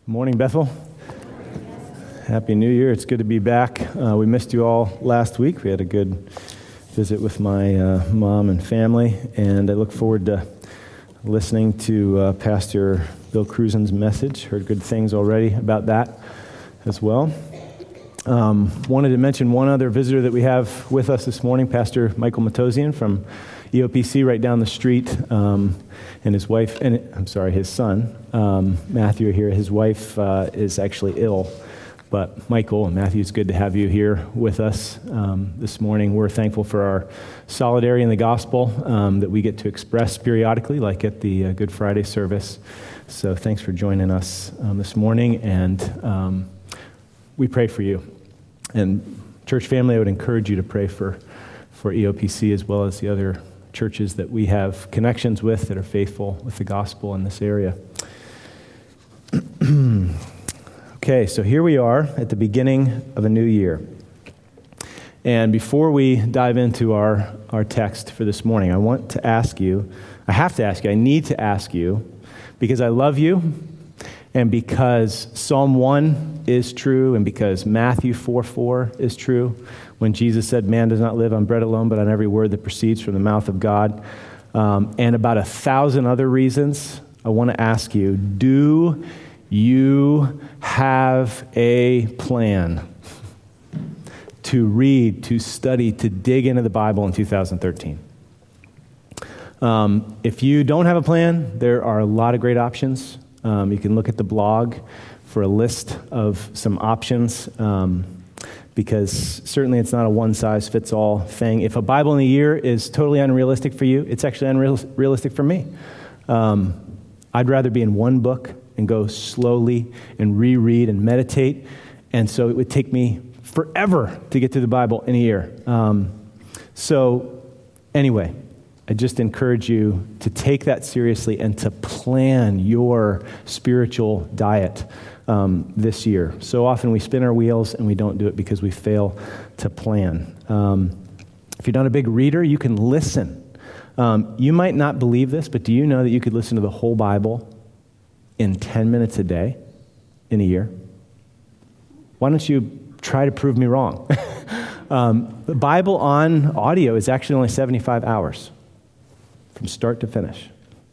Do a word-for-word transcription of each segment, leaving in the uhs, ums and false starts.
Morning, Bethel. Happy New Year. It's good to be back. Uh, we missed you all last week. We had a good visit with my uh, mom and family, and I look forward to listening to uh, Pastor Bill Cruzen's message. Heard good things already about that as well. Um, wanted to mention one other visitor that we have with us this morning, Pastor Michael Matosian from E O P C right down the street, um, and his wife, and I'm sorry, his son, um, Matthew here. His wife uh, is actually ill, but Michael and Matthew, it's good to have you here with us um, this morning. We're thankful for our solidarity in the gospel um, that we get to express periodically, like at the uh, Good Friday service. So thanks for joining us um, this morning, and um, we pray for you. And church family, I would encourage you to pray for, for E O P C as well as the other churches that we have connections with that are faithful with the gospel in this area. Okay, so here we are at the beginning of a new year. And before we dive into our, our text for this morning, I want to ask you, I have to ask you, I need to ask you, because I love you, and because Psalm one is true, and because Matthew four four is true, when Jesus said, man does not live on bread alone, but on every word that proceeds from the mouth of God, um, and about a thousand other reasons, I want to ask you, do you have a plan to read, to study, to dig into the Bible in two thousand thirteen? Um, if you don't have a plan, there are a lot of great options. Um, you can look at the blog for a list of some options, um, because certainly it's not a one-size-fits-all thing. If a Bible in a year is totally unrealistic for you, it's actually unrealistic for me. Um, I'd rather be in one book and go slowly and reread and meditate, and so it would take me forever to get through the Bible in a year. Um, so anyway, I just encourage you to take that seriously and to plan your spiritual diet um, this year. So often we spin our wheels and we don't do it because we fail to plan. Um, if you're not a big reader, you can listen. Um, you might not believe this, but do you know that you could listen to the whole Bible in ten minutes a day in a year? Why don't you try to prove me wrong? um, the Bible on audio is actually only seventy-five hours. From start to finish.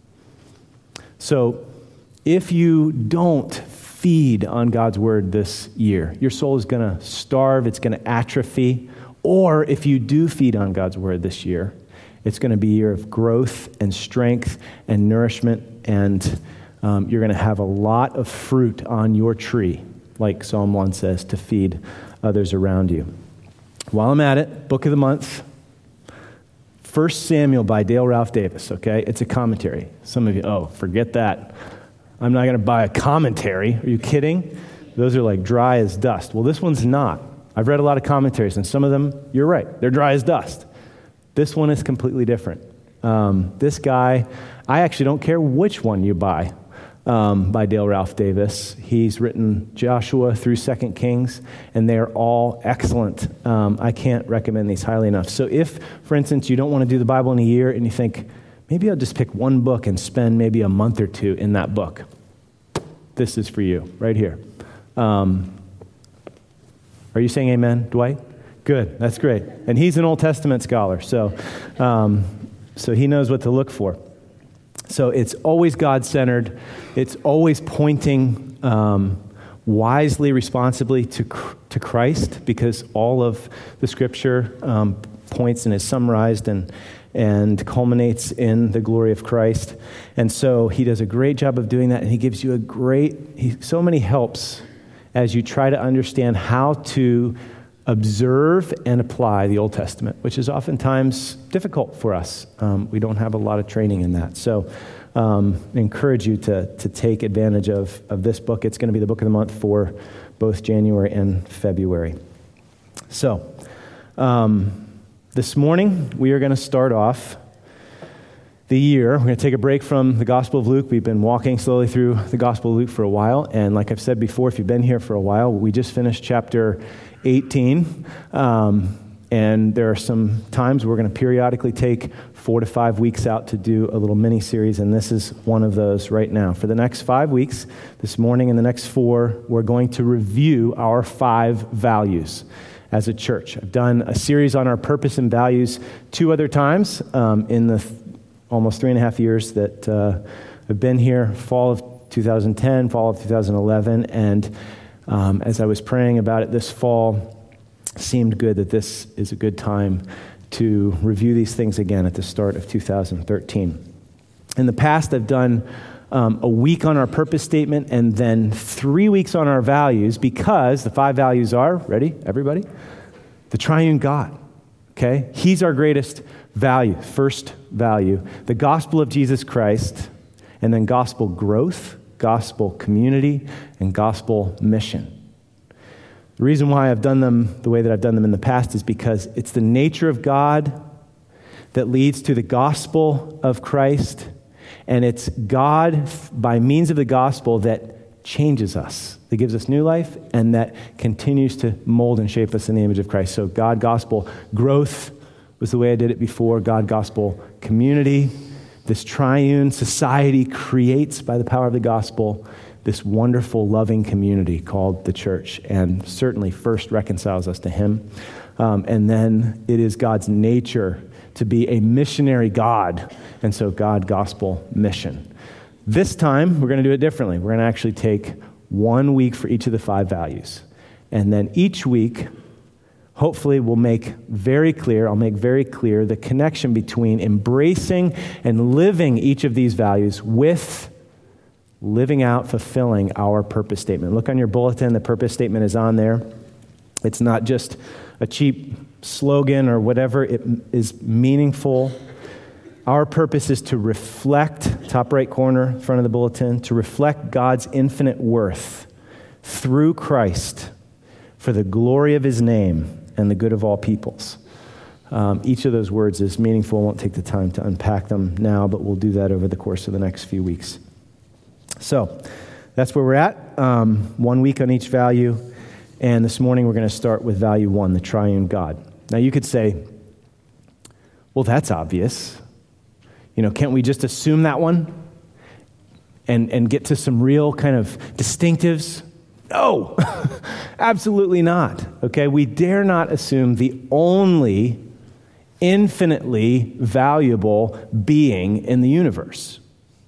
So if you don't feed on God's word this year, your soul is going to starve, it's going to atrophy. Or if you do feed on God's word this year, it's going to be a year of growth and strength and nourishment, and um, you're going to have a lot of fruit on your tree, like Psalm one says, to feed others around you. While I'm at it, book of the month, First Samuel by Dale Ralph Davis, okay? It's a commentary. Some of you, oh, forget that. I'm not going to buy a commentary. Are you kidding? Those are like dry as dust. Well, this one's not. I've read a lot of commentaries, and some of them, you're right, they're dry as dust. This one is completely different. Um, this guy, I actually don't care which one you buy. Um, by Dale Ralph Davis. He's written Joshua through Second Kings, and they're all excellent. Um, I can't recommend these highly enough. So if, for instance, you don't want to do the Bible in a year and you think, maybe I'll just pick one book and spend maybe a month or two in that book, this is for you, right here. Um, are you saying amen, Dwight? Good, that's great. And he's an Old Testament scholar, so um, so he knows what to look for. So it's always God-centered. It's always pointing um, wisely, responsibly to to Christ, because all of the Scripture um, points and is summarized and and culminates in the glory of Christ. And so he does a great job of doing that, and he gives you a great, he, so many helps as you try to understand how to observe and apply the Old Testament, which is oftentimes difficult for us. Um, we don't have a lot of training in that. So um, I encourage you to, to take advantage of, of this book. It's going to be the book of the month for both January and February. So um, this morning, we are going to start off the year. We're going to take a break from the Gospel of Luke. We've been walking slowly through the Gospel of Luke for a while. And like I've said before, if you've been here for a while, we just finished chapter eighteen. Um, and there are some times we're going to periodically take four to five weeks out to do a little mini-series, and this is one of those right now. For the next five weeks, this morning and the next four, we're going to review our five values as a church. I've done a series on our purpose and values two other times um, in the th- almost three and a half years that uh, I've been here, fall of two thousand ten, fall of two thousand eleven, and um, as I was praying about it this fall, seemed good that this is a good time to review these things again at the start of two thousand thirteen. In the past, I've done um, a week on our purpose statement and then three weeks on our values, because the five values are, ready, everybody? The triune God, okay? He's our greatest value, first value. The gospel of Jesus Christ, and then gospel growth, gospel community, and gospel mission. The reason why I've done them the way that I've done them in the past is because it's the nature of God that leads to the gospel of Christ, and it's God, by means of the gospel, that changes us, that gives us new life, and that continues to mold and shape us in the image of Christ. So God, gospel, growth was the way I did it before. God, gospel, community, this triune society creates, by the power of the gospel, this wonderful, loving community called the church, and certainly first reconciles us to him. Um, and then it is God's nature to be a missionary God, and so God, gospel, mission. This time, we're going to do it differently. We're going to actually take one week for each of the five values. And then each week, hopefully we'll make very clear, I'll make very clear the connection between embracing and living each of these values with living out, fulfilling our purpose statement. Look on your bulletin, the purpose statement is on there. It's not just a cheap slogan or whatever, it is meaningful. Our purpose is to reflect, top right corner, front of the bulletin, to reflect God's infinite worth through Christ for the glory of his name and the good of all peoples. Um, each of those words is meaningful. I won't take the time to unpack them now, but we'll do that over the course of the next few weeks. So that's where we're at, um, one week on each value, and this morning we're going to start with value one, the triune God. Now you could say, well, that's obvious. You know, can't we just assume that one and, and get to some real kind of distinctives? No, absolutely not. Okay, we dare not assume the only infinitely valuable being in the universe.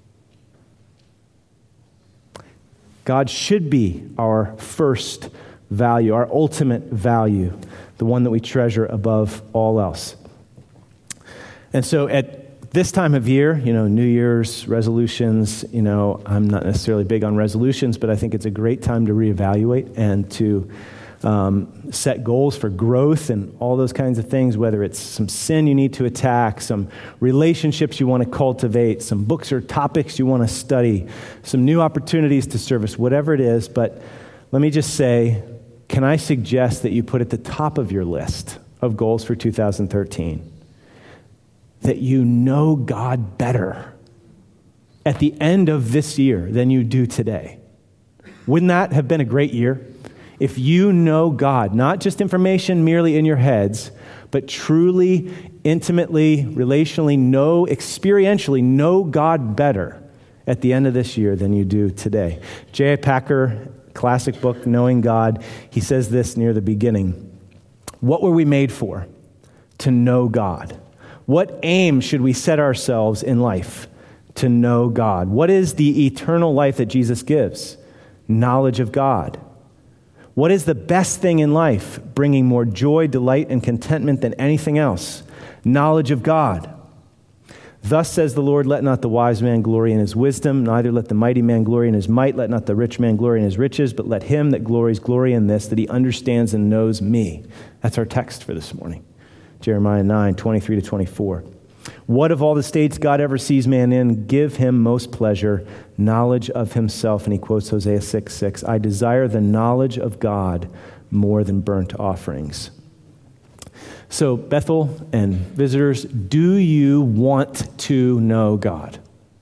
God should be our first value, our ultimate value, the one that we treasure above all else. And so at this time of year, you know, New Year's resolutions, you know, I'm not necessarily big on resolutions, but I think it's a great time to reevaluate and to um, set goals for growth and all those kinds of things, whether it's some sin you need to attack, some relationships you want to cultivate, some books or topics you want to study, some new opportunities to service, whatever it is. But let me just say, can I suggest that you put at the top of your list of goals for two thousand thirteen that you know God better at the end of this year than you do today? Wouldn't that have been a great year? If you know God, not just information merely in your heads, but truly, intimately, relationally, know, experientially know God better at the end of this year than you do today. J I. Packer, classic book, Knowing God, he says this near the beginning. What were we made for? To know God. What aim should we set ourselves in life? To know God. What is the eternal life that Jesus gives? Knowledge of God. What is the best thing in life, bringing more joy, delight, and contentment than anything else? Knowledge of God. Thus says the Lord, let not the wise man glory in his wisdom, neither let the mighty man glory in his might, let not the rich man glory in his riches, but let him that glories glory in this, that he understands and knows me. That's our text for this morning. Jeremiah nine, twenty-three to twenty-four. What of all the states God ever sees man in, give him most pleasure, knowledge of himself. And he quotes Hosea six six, I desire the knowledge of God more than burnt offerings. So Bethel and visitors, do you want to know God?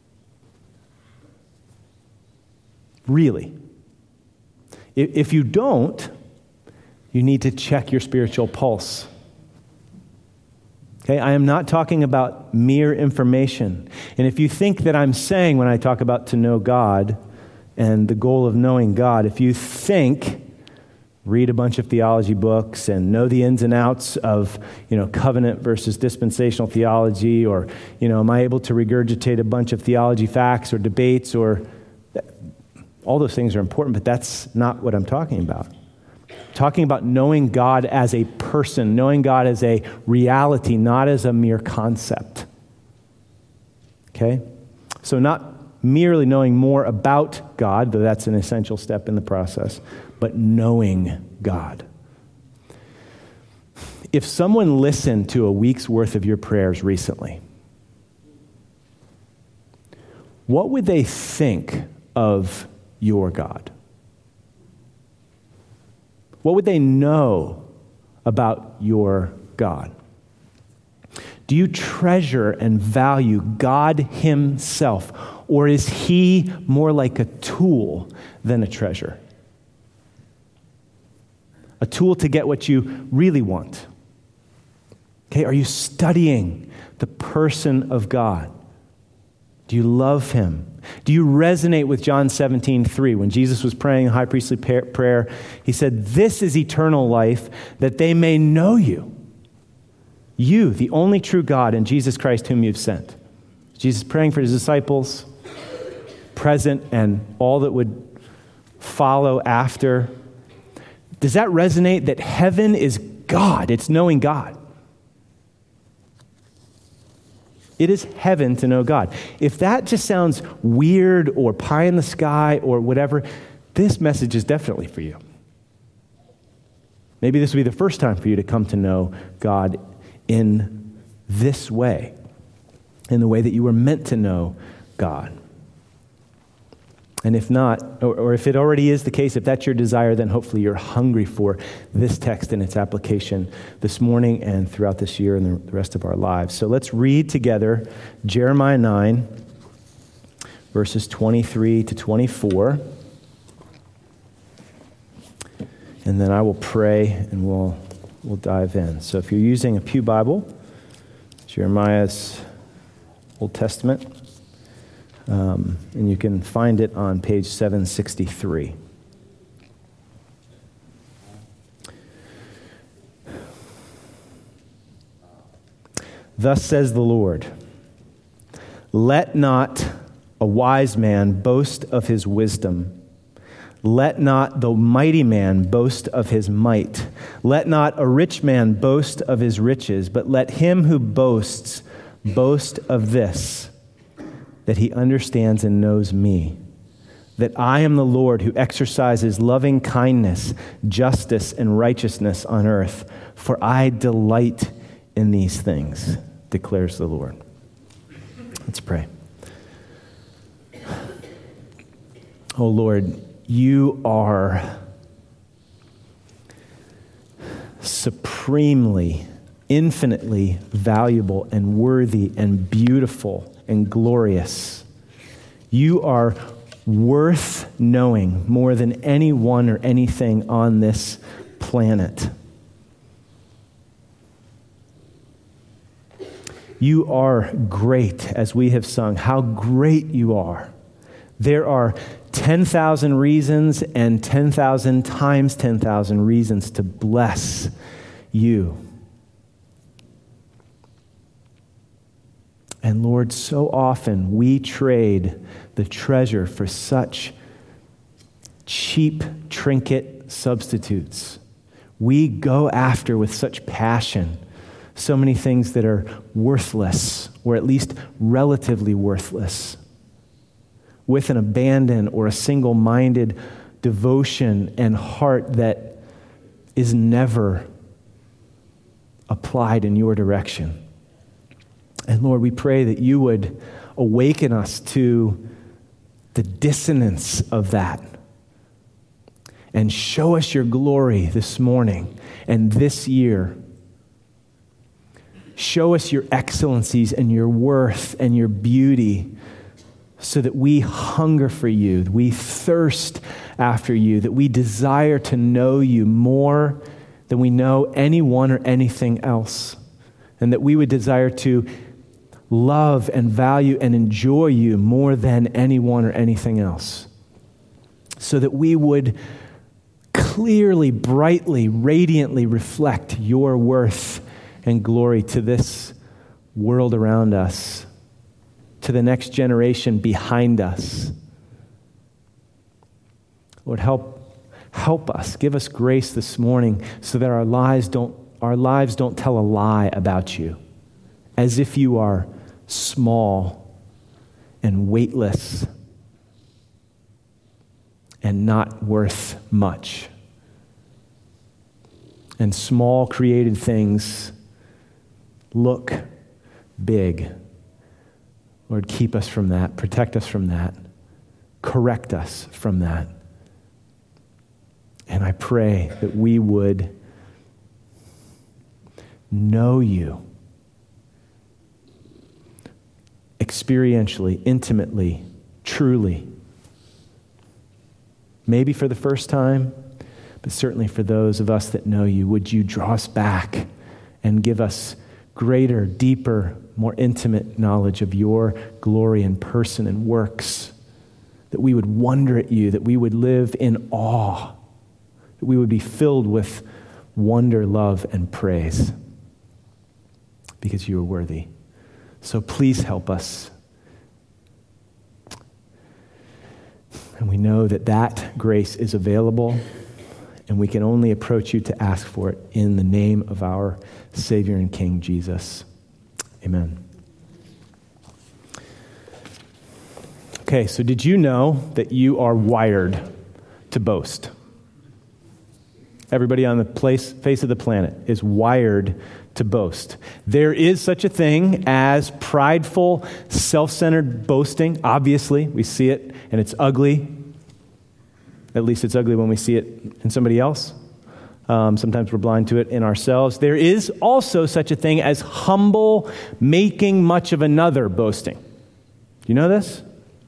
Really? If you don't, you need to check your spiritual pulse. Okay, I am not talking about mere information. And if you think that I'm saying when I talk about to know God and the goal of knowing God, if you think read a bunch of theology books and know the ins and outs of, you know, covenant versus dispensational theology, or, you know, am I able to regurgitate a bunch of theology facts or debates, or all those things are important, but that's not what I'm talking about. Talking about knowing God as a person, knowing God as a reality, not as a mere concept. Okay? So not merely knowing more about God, though that's an essential step in the process, but knowing God. If someone listened to a week's worth of your prayers recently, what would they think of your God? What would they know about your God? Do you treasure and value God himself, or is he more like a tool than a treasure? A tool to get what you really want. Okay, are you studying the person of God? Do you love him? Do you resonate with John seventeen three? When Jesus was praying a high priestly prayer, he said, "This is eternal life, that they may know you, you, the only true God, and Jesus Christ whom you've sent." Jesus praying for his disciples, present, and all that would follow after. Does that resonate that heaven is God? It's knowing God. It is heaven to know God. If that just sounds weird or pie in the sky or whatever, this message is definitely for you. Maybe this will be the first time for you to come to know God in this way, in the way that you were meant to know God. And if not, or, or if it already is the case, if that's your desire, then hopefully you're hungry for this text and its application this morning and throughout this year and the, the rest of our lives. So let's read together Jeremiah nine, verses twenty-three to twenty-four. And then I will pray and we'll, we'll dive in. So if you're using a pew Bible, Jeremiah's Old Testament, Um, and you can find it on page seven sixty-three. Thus says the Lord, "Let not a wise man boast of his wisdom. Let not the mighty man boast of his might. Let not a rich man boast of his riches, but let him who boasts boast of this, that he understands and knows me, that I am the Lord who exercises loving kindness, justice, and righteousness on earth, for I delight in these things, declares the Lord." Let's pray. Oh Lord, you are supremely, infinitely valuable and worthy and beautiful and glorious. You are worth knowing more than anyone or anything on this planet. You are great, as we have sung. How great you are. There are ten thousand reasons and ten thousand times ten thousand reasons to bless you. And Lord, so often we trade the treasure for such cheap trinket substitutes. We go after with such passion so many things that are worthless, or at least relatively worthless, with an abandon or a single-minded devotion and heart that is never applied in your direction. And Lord, we pray that you would awaken us to the dissonance of that and show us your glory this morning and this year. Show us your excellencies and your worth and your beauty so that we hunger for you, that we thirst after you, that we desire to know you more than we know anyone or anything else. and that we would desire to love and value and enjoy you more than anyone or anything else, so that we would clearly, brightly, radiantly reflect your worth and glory to this world around us, to the next generation behind us. Lord, help help us. Give us grace this morning so that our lives don't our lives don't tell a lie about you, as if you are small and weightless and not worth much. And small created things look big. Lord, keep us from that. Protect us from that. Correct us from that. And I pray that we would know you experientially, intimately, truly. Maybe for the first time, but certainly for those of us that know you, would you draw us back and give us greater, deeper, more intimate knowledge of your glory and person and works, that we would wonder at you, that we would live in awe, that we would be filled with wonder, love, and praise, because you are worthy. So please help us. And we know that that grace is available, and we can only approach you to ask for it in the name of our Savior and King, Jesus. Amen. Okay, so did you know that you are wired to boast? Everybody on the place, face of the planet is wired to boast. There is such a thing as prideful, self-centered boasting. Obviously, we see it, and it's ugly. At least it's ugly when we see it in somebody else. Um, sometimes we're blind to it in ourselves. There is also such a thing as humble, making much of another boasting. Do you know this?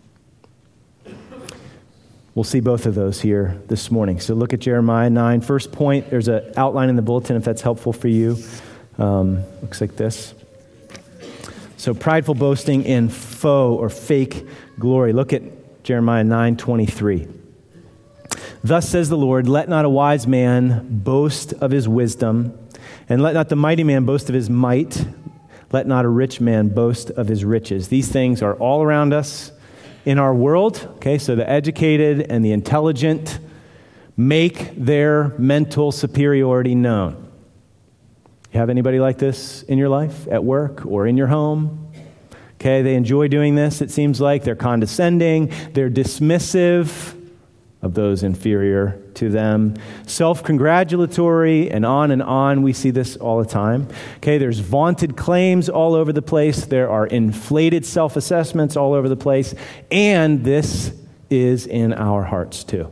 We'll see both of those here this morning. So look at Jeremiah nine. First point, there's an outline in the bulletin if that's helpful for you. Um, looks like this. So prideful boasting in faux or fake glory. Look at Jeremiah nine twenty-three. Thus says the Lord, let not a wise man boast of his wisdom, and let not the mighty man boast of his might. Let not a rich man boast of his riches. These things are all around us in our world. Okay, so the educated and the intelligent make their mental superiority known. You have anybody like this in your life, at work or in your home? Okay, they enjoy doing this, it seems like. They're condescending, they're dismissive of those inferior to them, self-congratulatory, and on and on. We see this all the time. Okay, there's vaunted claims all over the place. There are inflated self-assessments all over the place. And this is in our hearts too.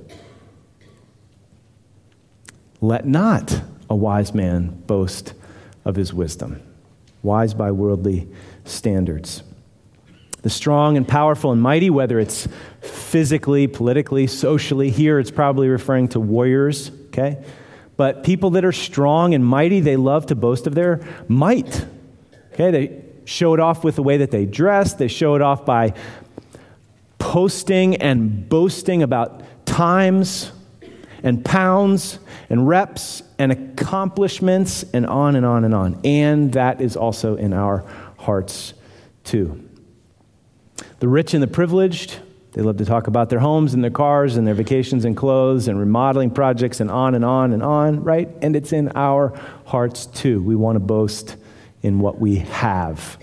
Let not a wise man boast of his wisdom. Wise by worldly standards. The strong and powerful and mighty, whether it's physically, politically, socially, here it's probably referring to warriors, okay? But people that are strong and mighty, they love to boast of their might, okay? They show it off with the way that they dress. They show it off by posting and boasting about times and pounds and reps and accomplishments and on and on and on. And that is also in our hearts too. The rich and the privileged, they love to talk about their homes and their cars and their vacations and clothes and remodeling projects and on and on and on, right? And it's in our hearts too. We want to boast in what we have.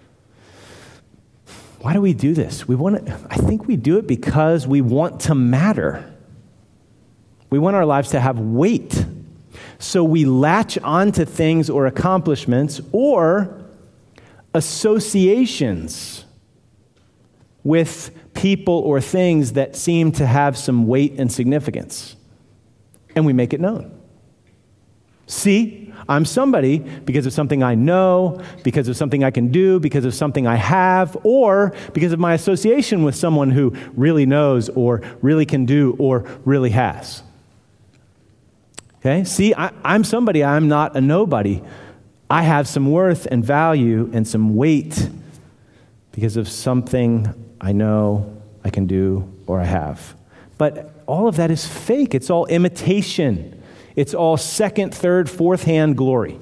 Why do we do this? We want to, I think we do it because we want to matter. We want our lives to have weight. So we latch onto things or accomplishments or associations with people or things that seem to have some weight and significance. And we make it known. See, I'm somebody because of something I know, because of something I can do, because of something I have, or because of my association with someone who really knows or really can do or really has. Okay? See, I, I'm somebody, I'm not a nobody. I have some worth and value and some weight because of something I know I can do or I have. But all of that is fake. It's all imitation. It's all second, third, fourth hand glory.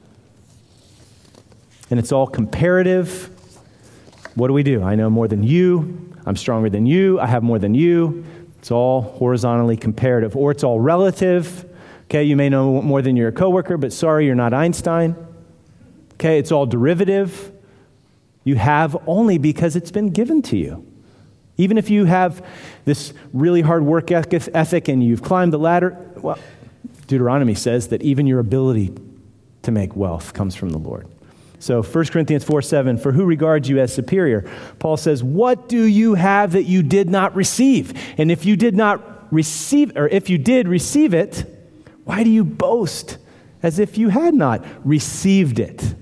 And it's all comparative. What do we do? I know more than you. I'm stronger than you. I have more than you. It's all horizontally comparative. Or it's all relative. Okay, you may know more than your coworker, but sorry, you're not Einstein. Okay, it's all derivative. You have only because it's been given to you. Even if you have this really hard work ethic and you've climbed the ladder, well, Deuteronomy says that even your ability to make wealth comes from the Lord. So First Corinthians four seven, for who regards you as superior? Paul says, what do you have that you did not receive? And if you did not receive, or if you did receive it, why do you boast as if you had not received it?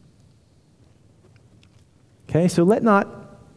Okay, so let not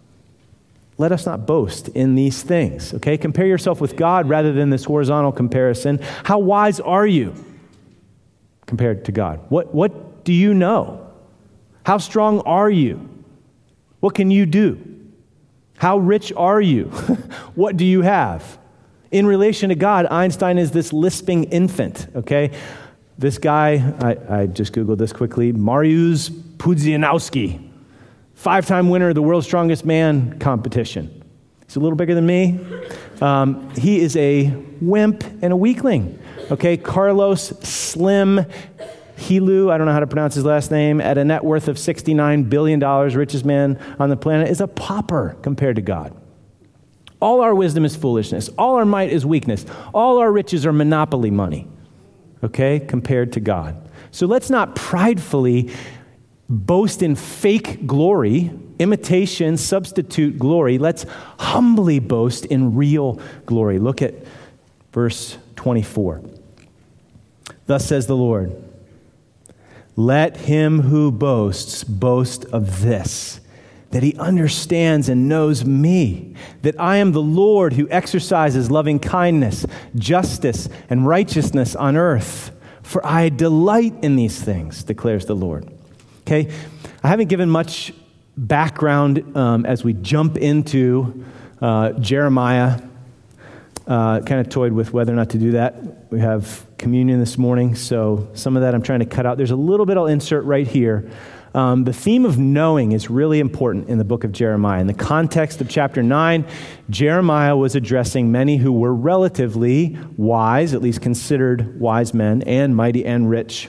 let us not boast in these things. Okay, compare yourself with God rather than this horizontal comparison. How wise are you compared to God? What what do you know? How strong are you? What can you do? How rich are you? What do you have? In relation to God, Einstein is this lisping infant, okay? This guy, I, I just Googled this quickly, Mariusz Pudzianowski, five-time winner of the World's Strongest Man competition. He's a little bigger than me. Um, he is a wimp and a weakling, okay? Carlos Slim Helu, I don't know how to pronounce his last name, at a net worth of sixty-nine billion dollars, richest man on the planet, is a pauper compared to God. All our wisdom is foolishness. All our might is weakness. All our riches are monopoly money, okay, compared to God. So let's not pridefully boast in fake glory, imitation, substitute glory. Let's humbly boast in real glory. Look at verse twenty-four. Thus says the Lord, let him who boasts boast of this, that he understands and knows me, that I am the Lord who exercises loving kindness, justice, and righteousness on earth. For I delight in these things, declares the Lord. Okay, I haven't given much background um, as we jump into uh, Jeremiah. Uh, kind of toyed with whether or not to do that. We have communion this morning, so some of that I'm trying to cut out. There's a little bit I'll insert right here. Um, the theme of knowing is really important in the book of Jeremiah. In the context of chapter nine, Jeremiah was addressing many who were relatively wise, at least considered wise men, and mighty and rich,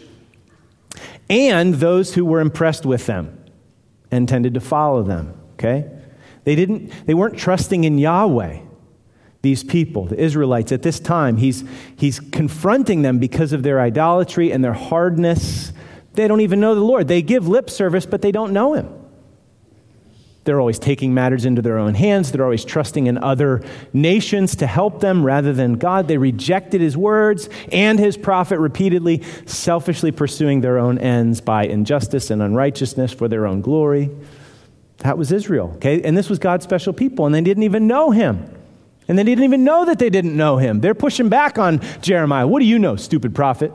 and those who were impressed with them and tended to follow them, okay? They didn't, they weren't trusting in Yahweh, these people, the Israelites at this time. He's, he's confronting them because of their idolatry and their hardness. They don't even know the Lord. They give lip service, but they don't know him. They're always taking matters into their own hands. They're always trusting in other nations to help them rather than God. They rejected his words and his prophet repeatedly, selfishly pursuing their own ends by injustice and unrighteousness for their own glory. That was Israel, okay? And this was God's special people, and they didn't even know him. And they didn't even know that they didn't know him. They're pushing back on Jeremiah. What do you know, stupid prophet?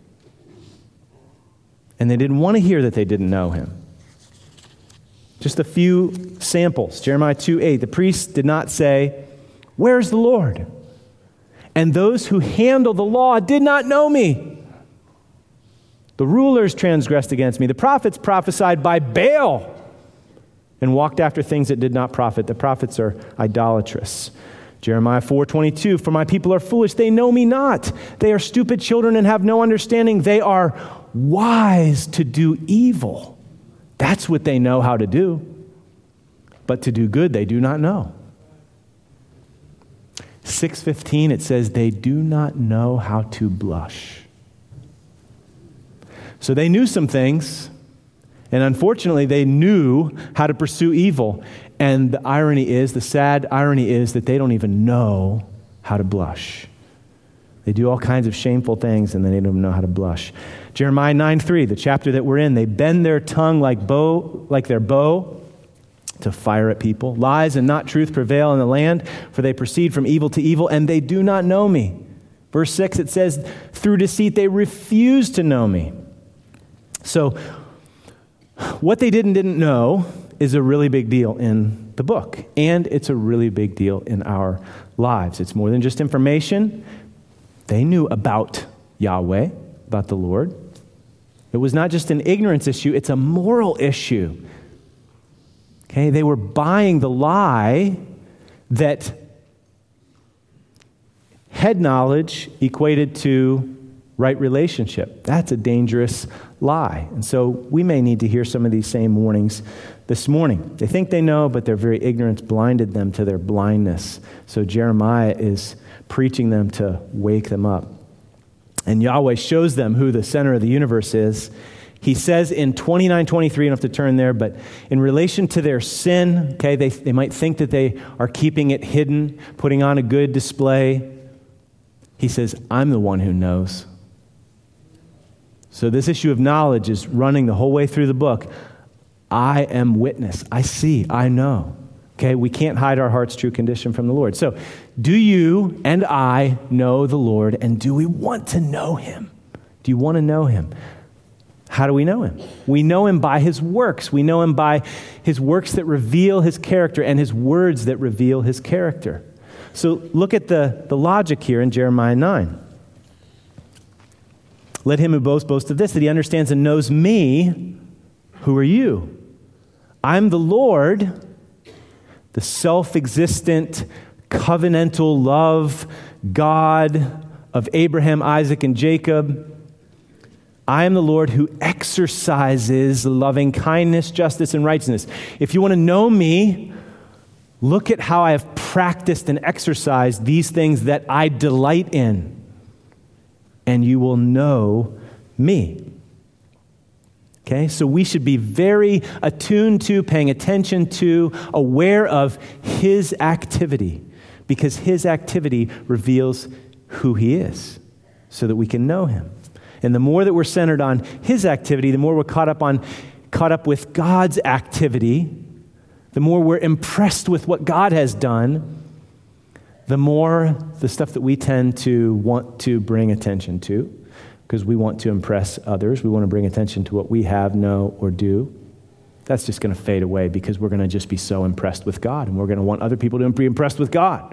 And they didn't want to hear that they didn't know him. Just a few samples. Jeremiah two eight, the priests did not say, where's the Lord? And those who handle the law did not know me. The rulers transgressed against me. The prophets prophesied by Baal and walked after things that did not profit. The prophets are idolatrous. Jeremiah four twenty-two, for my people are foolish, they know me not. They are stupid children and have no understanding. They are wise to do evil. That's what they know how to do. But to do good, they do not know. six fifteen, it says, they do not know how to blush. So they knew some things, and unfortunately, they knew how to pursue evil. And the irony is, the sad irony is that they don't even know how to blush. They do all kinds of shameful things, and then they don't even know how to blush. Jeremiah nine three, the chapter that we're in, they bend their tongue like bow, like their bow to fire at people. Lies and not truth prevail in the land, for they proceed from evil to evil, and they do not know me. Verse six, it says, through deceit they refuse to know me. So what they did and didn't know is a really big deal in the book, and it's a really big deal in our lives. It's more than just information. They knew about Yahweh, about the Lord. It was not just an ignorance issue, it's a moral issue. Okay, they were buying the lie that head knowledge equated to right relationship. That's a dangerous lie. And so we may need to hear some of these same warnings this morning. They think they know, but their very ignorance blinded them to their blindness. So Jeremiah is preaching them to wake them up. And Yahweh shows them who the center of the universe is. He says in twenty-nine twenty-three, you don't have to turn there, but in relation to their sin, okay, they, they might think that they are keeping it hidden, putting on a good display. He says, I'm the one who knows. So this issue of knowledge is running the whole way through the book. I am witness. I see. I know. Okay, we can't hide our heart's true condition from the Lord. So do you and I know the Lord, and do we want to know him? Do you want to know him? How do we know him? We know him by his works. We know him by his works that reveal his character and his words that reveal his character. So look at the, the logic here in Jeremiah nine. Let him who boasts boast of this, that he understands and knows me. Who are you? I'm the Lord, the self-existent, covenantal love God of Abraham, Isaac, and Jacob. I am the Lord who exercises loving kindness, justice, and righteousness. If you want to know me, look at how I have practiced and exercised these things that I delight in, and you will know me. Okay, so we should be very attuned to, paying attention to, aware of his activity, because his activity reveals who he is, so that we can know him. And the more that we're centered on his activity, the more we're caught up on, caught up with God's activity, the more we're impressed with what God has done, the more the stuff that we tend to want to bring attention to, because we want to impress others. We want to bring attention to what we have, know, or do. That's just going to fade away, because we're going to just be so impressed with God, and we're going to want other people to be impressed with God.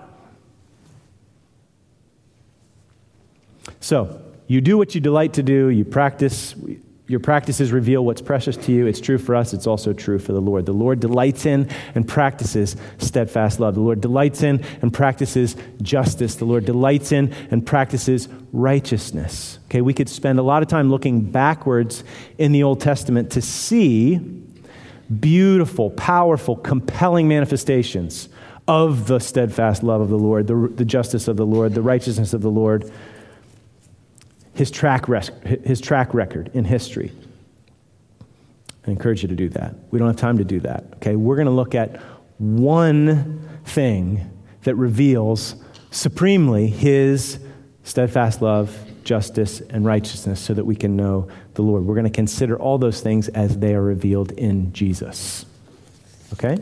So, you do what you delight to do. You practice. Your practices reveal what's precious to you. It's true for us. It's also true for the Lord. The Lord delights in and practices steadfast love. The Lord delights in and practices justice. The Lord delights in and practices righteousness. Okay, we could spend a lot of time looking backwards in the Old Testament to see beautiful, powerful, compelling manifestations of the steadfast love of the Lord, the, the justice of the Lord, the righteousness of the Lord, his track, res- his track record in history. I encourage you to do that. We don't have time to do that. Okay, we're going to look at one thing that reveals supremely his steadfast love, justice, and righteousness, so that we can know the Lord. We're going to consider all those things as they are revealed in Jesus. Okay?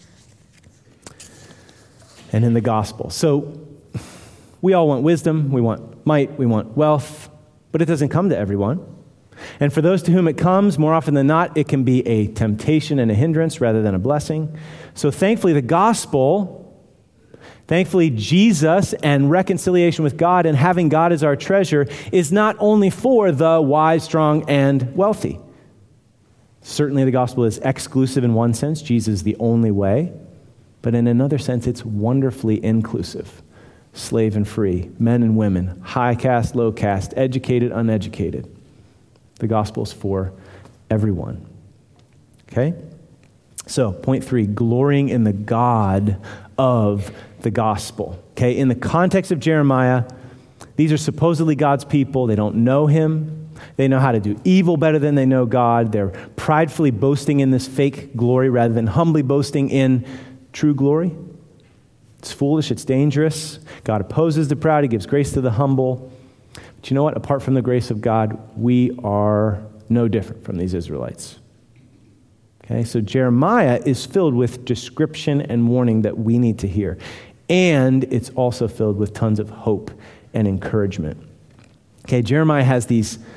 And in the gospel. So we all want wisdom, we want might, we want wealth, but it doesn't come to everyone. And for those to whom it comes, more often than not, it can be a temptation and a hindrance rather than a blessing. So thankfully, the gospel, thankfully, Jesus and reconciliation with God and having God as our treasure is not only for the wise, strong, and wealthy. Certainly, the gospel is exclusive in one sense. Jesus is the only way. But in another sense, it's wonderfully inclusive. Slave and free, men and women, high caste, low caste, educated, uneducated. The gospel is for everyone. Okay? So, point three, glorying in the God of the gospel. Okay? In the context of Jeremiah, these are supposedly God's people. They don't know him. They know how to do evil better than they know God. They're pridefully boasting in this fake glory rather than humbly boasting in true glory. It's foolish, it's dangerous. God opposes the proud, he gives grace to the humble. But you know what? Apart from the grace of God, we are no different from these Israelites. Okay, so Jeremiah is filled with description and warning that we need to hear. And it's also filled with tons of hope and encouragement. Okay, Jeremiah has these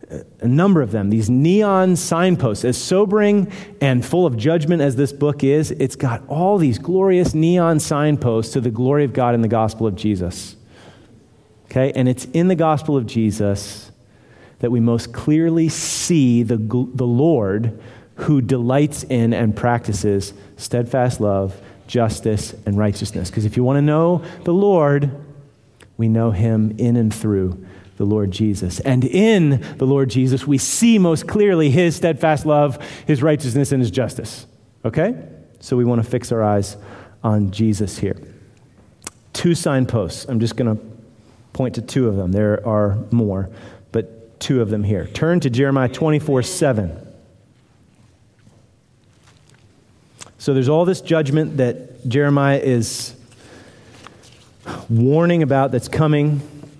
a number of them, these neon signposts. As sobering and full of judgment as this book is, it's got all these glorious neon signposts to the glory of God in the gospel of Jesus. Okay, and it's in the gospel of Jesus that we most clearly see the, the Lord who delights in and practices steadfast love, justice, and righteousness. Because if you want to know the Lord, we know him in and through the Lord Jesus. And in the Lord Jesus, we see most clearly his steadfast love, his righteousness, and his justice. Okay? So we want to fix our eyes on Jesus here. Two signposts. I'm just going to point to two of them. There are more, but two of them here. Turn to Jeremiah twenty-four seven. So there's all this judgment that Jeremiah is warning about that's coming.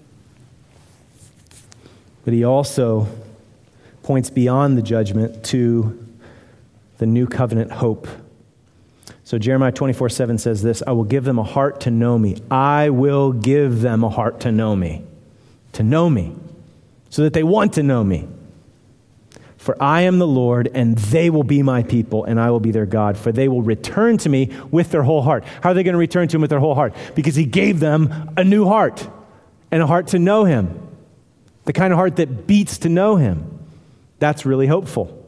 But he also points beyond the judgment to the new covenant hope. So Jeremiah twenty-four seven says this, I will give them a heart to know me. I will give them a heart to know me. To know me. So that they want to know me. For I am the Lord, and they will be my people, and I will be their God. For they will return to me with their whole heart. How are they going to return to him with their whole heart? Because he gave them a new heart. And a heart to know him. The kind of heart that beats to know him. That's really hopeful.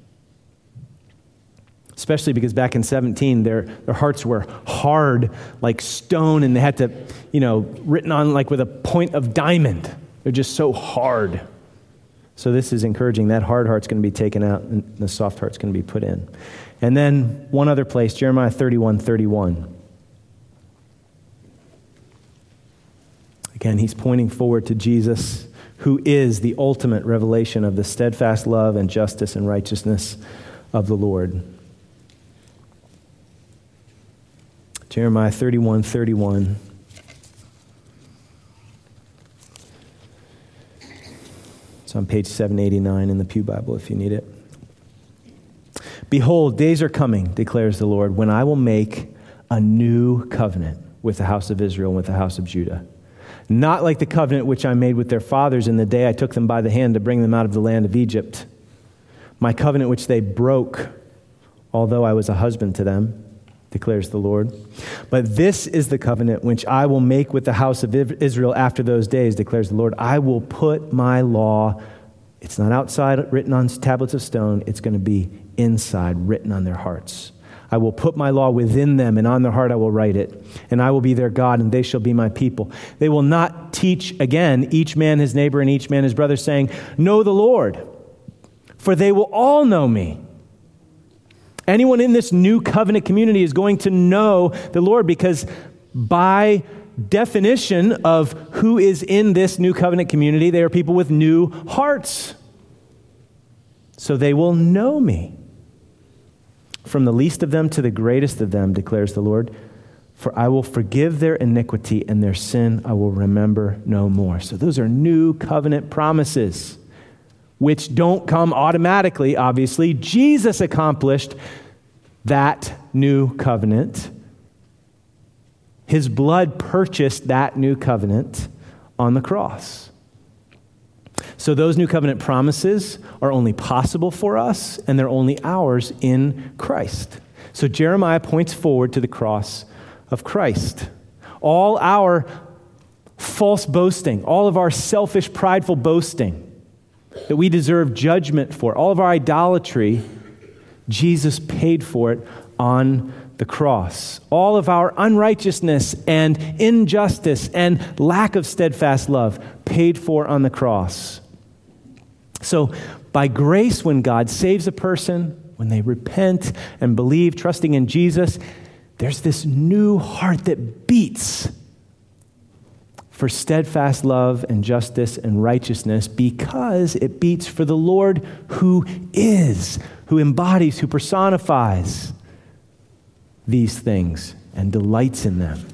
Especially because back in seventeen, their, their hearts were hard like stone, and they had to, you know, written on like with a point of diamond. They're just so hard. So this is encouraging. That hard heart's going to be taken out, and the soft heart's going to be put in. And then one other place, Jeremiah thirty-one thirty-one. Again, he's pointing forward to Jesus, who is the ultimate revelation of the steadfast love and justice and righteousness of the Lord. Jeremiah thirty-one thirty-one. It's on page seven eighty-nine in the Pew Bible if you need it. Behold, days are coming, declares the Lord, when I will make a new covenant with the house of Israel and with the house of Judah. Not like the covenant which I made with their fathers in the day I took them by the hand to bring them out of the land of Egypt. My covenant which they broke, although I was a husband to them, declares the Lord. But this is the covenant which I will make with the house of Israel after those days, declares the Lord. I will put my law, it's not outside written on tablets of stone, it's going to be inside written on their hearts. I will put my law within them, and on their heart I will write it. And I will be their God, and they shall be my people. They will not teach again each man his neighbor and each man his brother, saying, know the Lord, for they will all know me. Anyone in this new covenant community is going to know the Lord, because by definition of who is in this new covenant community, they are people with new hearts. So they will know me. From the least of them to the greatest of them, declares the Lord, for I will forgive their iniquity, and their sin I will remember no more. So those are new covenant promises, which don't come automatically, obviously. Jesus accomplished that new covenant. His blood purchased that new covenant on the cross. So those new covenant promises are only possible for us, and they're only ours in Christ. So Jeremiah points forward to the cross of Christ. All our false boasting, all of our selfish, prideful boasting that we deserve judgment for, all of our idolatry, Jesus paid for it on the cross. All of our unrighteousness and injustice and lack of steadfast love paid for on the cross. So by grace, when God saves a person, when they repent and believe, trusting in Jesus, there's this new heart that beats for steadfast love and justice and righteousness, because it beats for the Lord who is, who embodies, who personifies these things and delights in them.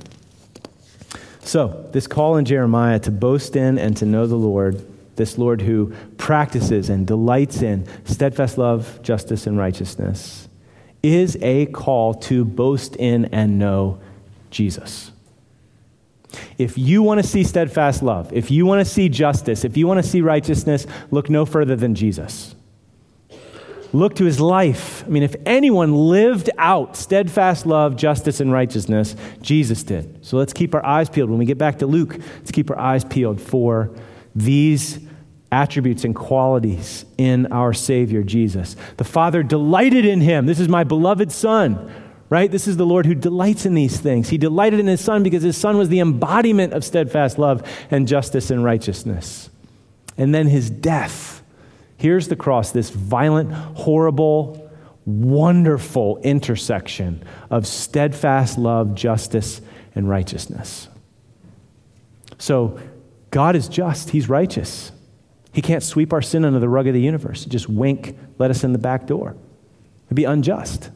So this call in Jeremiah to boast in and to know the Lord, this Lord who practices and delights in steadfast love, justice, and righteousness, is a call to boast in and know Jesus. If you want to see steadfast love, if you want to see justice, if you want to see righteousness, look no further than Jesus. Look to his life. I mean, if anyone lived out steadfast love, justice, and righteousness, Jesus did. So let's keep our eyes peeled. When we get back to Luke, let's keep our eyes peeled for these attributes and qualities in our Savior, Jesus. The Father delighted in him. This is my beloved Son, right? This is the Lord who delights in these things. He delighted in his Son because his Son was the embodiment of steadfast love and justice and righteousness. And then his death. Here's the cross, this violent, horrible, wonderful intersection of steadfast love, justice, and righteousness. So God is just. He's righteous. He can't sweep our sin under the rug of the universe. Just wink, let us in the back door. It'd be unjust.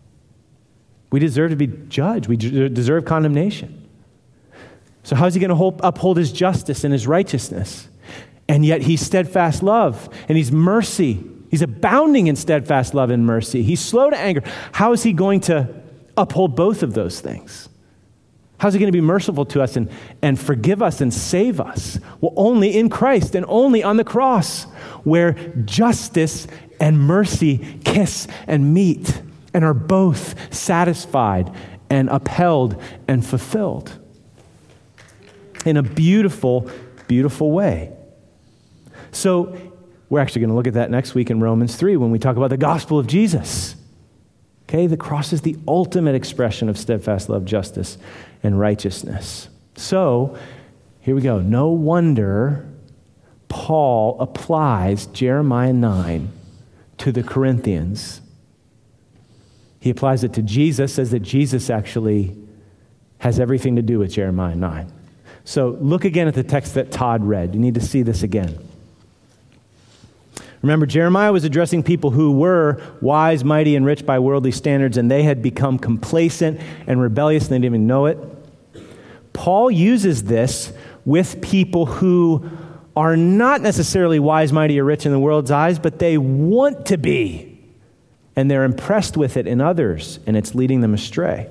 We deserve to be judged. We deserve condemnation. So how is he going to uphold his justice and his righteousness? And yet he's steadfast love and he's mercy. He's abounding in steadfast love and mercy. He's slow to anger. How is he going to uphold both of those things? How's he going to be merciful to us and, and forgive us and save us? Well, only in Christ and only on the cross, where justice and mercy kiss and meet and are both satisfied and upheld and fulfilled in a beautiful, beautiful way. So we're actually going to look at that next week in Romans three when we talk about the gospel of Jesus. Okay, the cross is the ultimate expression of steadfast love, justice, and righteousness. So here we go. No wonder Paul applies Jeremiah nine to the Corinthians. He applies it to Jesus, says that Jesus actually has everything to do with Jeremiah nine. So look again at the text that Todd read. You need to see this again. Remember, Jeremiah was addressing people who were wise, mighty, and rich by worldly standards, and they had become complacent and rebellious, and they didn't even know it. Paul uses this with people who are not necessarily wise, mighty, or rich in the world's eyes, but they want to be, and they're impressed with it in others, and it's leading them astray.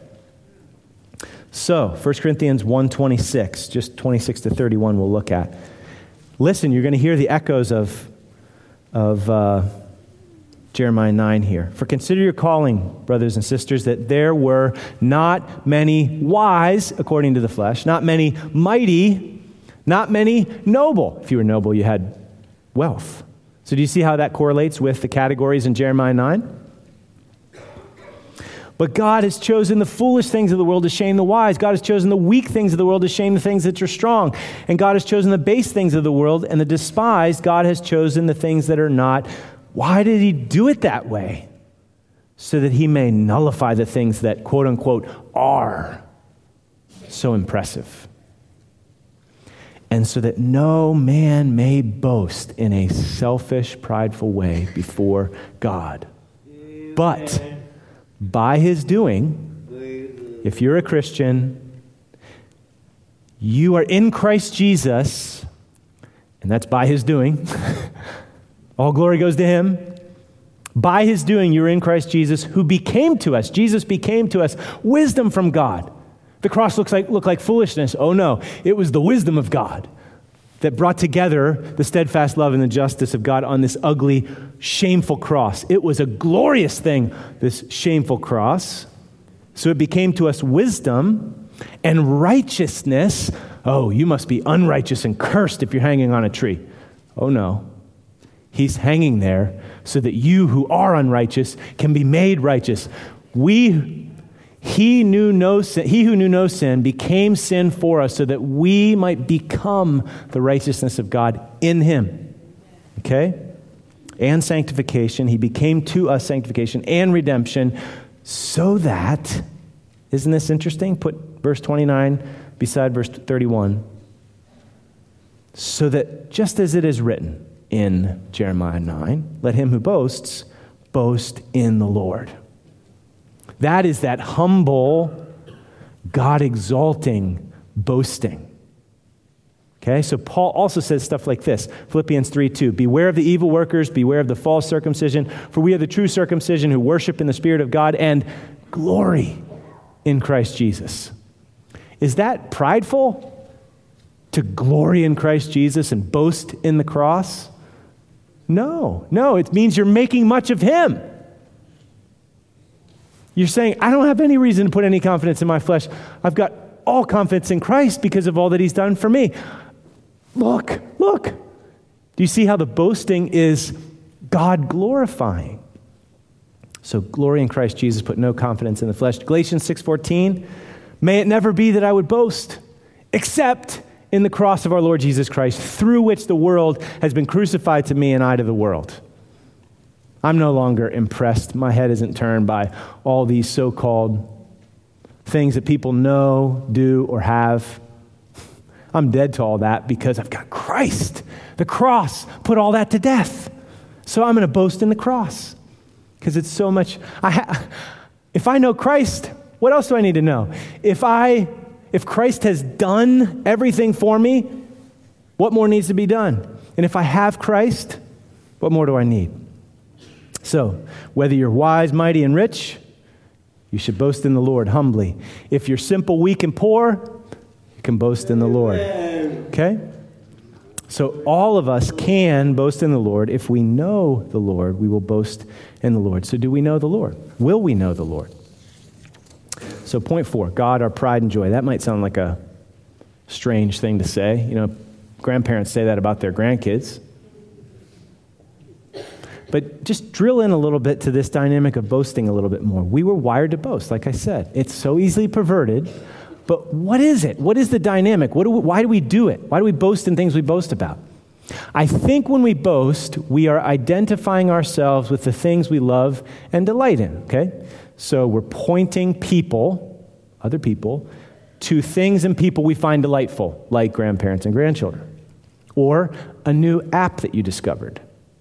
So, First Corinthians one twenty-six, just twenty-six to thirty-one we'll look at. Listen, you're going to hear the echoes of of uh, Jeremiah nine here. For consider your calling, brothers and sisters, that there were not many wise, according to the flesh, not many mighty, not many noble. If you were noble, you had wealth. So do you see how that correlates with the categories in Jeremiah nine? But God has chosen the foolish things of the world to shame the wise. God has chosen the weak things of the world to shame the things that are strong. And God has chosen the base things of the world and the despised. God has chosen the things that are not. Why did he do it that way? So that he may nullify the things that, quote unquote, are so impressive. And so that no man may boast in a selfish, prideful way before God. But by his doing, if you're a Christian, you are in Christ Jesus, and that's by his doing. All glory goes to him. By his doing, you're in Christ Jesus, who became to us. Jesus became to us wisdom from God. The cross looks like looked like foolishness. Oh no, it was the wisdom of God that brought together the steadfast love and the justice of God on this ugly, shameful cross. It was a glorious thing, this shameful cross. So it became to us wisdom and righteousness. Oh, you must be unrighteous and cursed if you're hanging on a tree. Oh no. He's hanging there so that you who are unrighteous can be made righteous. We He knew no sin. He who knew no sin became sin for us so that we might become the righteousness of God in him. Okay? And sanctification. He became to us sanctification and redemption so that, isn't this interesting? Put verse twenty-nine beside verse thirty-one. So that just as it is written in Jeremiah nine, let him who boasts, boast in the Lord. That is that humble, God-exalting boasting. Okay, so Paul also says stuff like this, Philippians three two, beware of the evil workers, beware of the false circumcision, for we are the true circumcision who worship in the Spirit of God and glory in Christ Jesus. Is that prideful? to glory in Christ Jesus and boast in the cross? No, no, it means you're making much of him. You're saying, I don't have any reason to put any confidence in my flesh. I've got all confidence in Christ because of all that he's done for me. Look, look. Do you see how the boasting is God glorifying? So glory in Christ Jesus, put no confidence in the flesh. Galatians six fourteen, may it never be that I would boast, except in the cross of our Lord Jesus Christ, through which the world has been crucified to me and I to the world. I'm no longer impressed. My head isn't turned by all these so-called things that people know, do, or have. I'm dead to all that because I've got Christ. The cross put all that to death. So I'm going to boast in the cross because it's so much. I ha- if I know Christ, what else do I need to know? If I, if Christ has done everything for me, what more needs to be done? And if I have Christ, what more do I need? So, whether you're wise, mighty, and rich, you should boast in the Lord humbly. If you're simple, weak, and poor, you can boast in the Lord. Okay? So all of us can boast in the Lord. If we know the Lord, we will boast in the Lord. So do we know the Lord? Will we know the Lord? So point four, God, our pride and joy. That might sound like a strange thing to say. You know, grandparents say that about their grandkids. But just drill in a little bit to this dynamic of boasting a little bit more. We were wired to boast, like I said. It's so easily perverted. But what is it? What is the dynamic? What do we, why do we do it? Why do we boast in things we boast about? I think when we boast, we are identifying ourselves with the things we love and delight in, okay? So we're pointing people, other people, to things and people we find delightful, like grandparents and grandchildren, or a new app that you discovered.